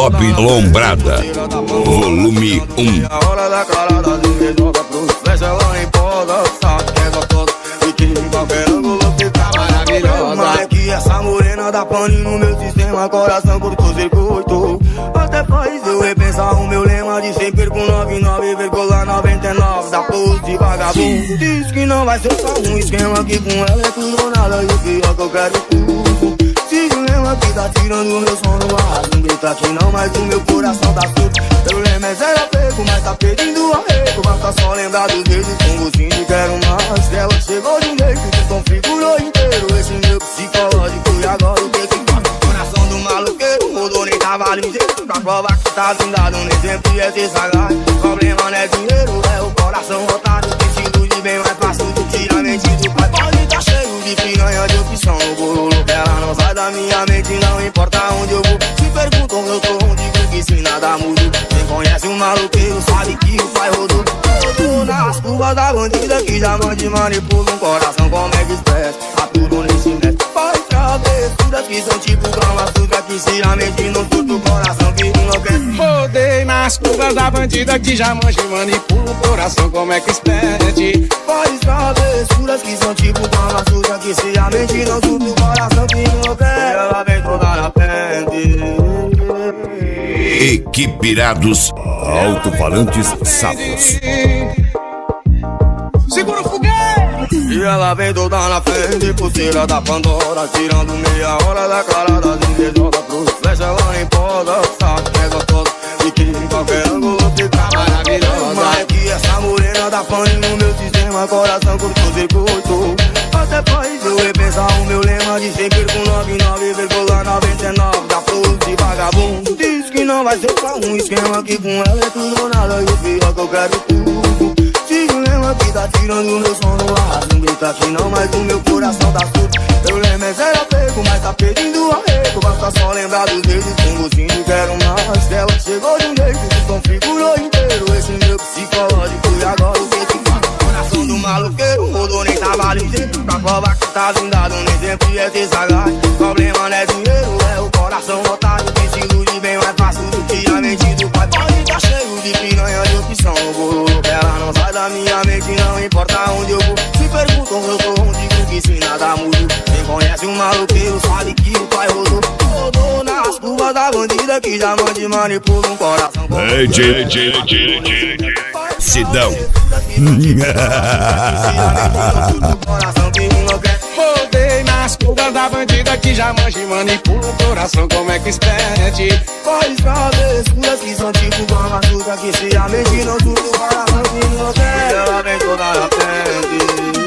Bob Lombrada, volume 1. A hora da calada, ninguém joga pro flecha, ela empoda, sabe que é gostosa e que em qualquer ângulo fica maravilhosa. Mas é que essa morena dá pane no meu sistema, coração curto-circuito. Até faz eu repensar o meu lema de sempre com 99,99 da pose de vagabundo. Diz que não vai ser só um esquema, que com ela é tudo ou nada, e o pior que eu quero tudo. Se o lema que tá tirando o meu sono, não grita que não, mas o meu coração tá surdo. Meu lema é zero apego, mas tá pedindo arrego. Basta só lembrar dos vezes com gostinho de quero mais. Ela chegou de um jeito que configurou inteiro esse meu psicológico. E agora o que que faz? Coração do maluqueiro, mudou nem tava ligeiro. Pra provar que tá zindado, nem sempre é ser sagaz. Problema não é dinheiro, é o coração otário. Que se ilude bem mais fácil do que a mente do pai. Pode tá cheio de piranha de opção no bolo. Ela não sai da minha mente, não importa onde eu vou. Se perguntam eu tô onde, digo que se nada mudou. Quem conhece o maluqueiro sabe que o pai rodou. Rodou nas curvas da bandida que já mande manipula um coração como é que expressa. A tudo nesse net faz travessuras que são tipo grama suja. Que se a mente não surta o coração que enlouquece. Rodei nas curvas da bandida que já manja e manipula o coração como é que expede. Faz travessuras que são tipo grama suja. Que se a mente não surta o coração que enlouquece. Ela vem toda na frente. Equipe Irados, alto-falantes Sapos. Segura o foguete! E ela vem toda na frente, pulseira da Pandora, tirando meia hora da calada, ninguém joga pro flecha, ela empoda, sabe que é gostosa e que em qualquer ângulo fica maravilhosa. Mas é que essa morena dá pane no meu sistema, coração curto-circuito. Até faz eu repensar o meu lema de sempre com 99,99 da pose de vagabundo. Diz que não vai ser só um esquema, que com ela é tudo ou nada, e o pior que eu quero tudo. Se o lema que tá tirando o meu sono, não grita que não, mas o meu coração tá surdo. Meu lema é zero apego, mas tá pedindo arrego. Basta só lembrar dos vezes com gostinho de quero mais. Ela chegou de um jeito que configurou inteiro esse meu psicológico. E agora o que que faz? Coração do maluqueiro, mudou nem tava ligeiro. Pra provar que tá zindado, nem sempre é ser sagaz. Problema não é dinheiro, é o coração otário. Que se ilude bem mais fácil do que a mente do pai. Pode tá cheio de piranha de opção no bolo. Ela não sai da minha mente, não importa onde eu vou. Se perguntam eu tô onde, digo que se nada mudou. Quem conhece o maluqueiro sabe que o pai rodou. Rodou nas curvas da bandida que já mande manipula um coração. Sidão. Rodei nas curvas da bandida que já manja e manipula o coração como é que expede. Faz travessuras que são tipo grama suja. Que se a mente não surta o coração que enlouquece. Ela vem toda na frente.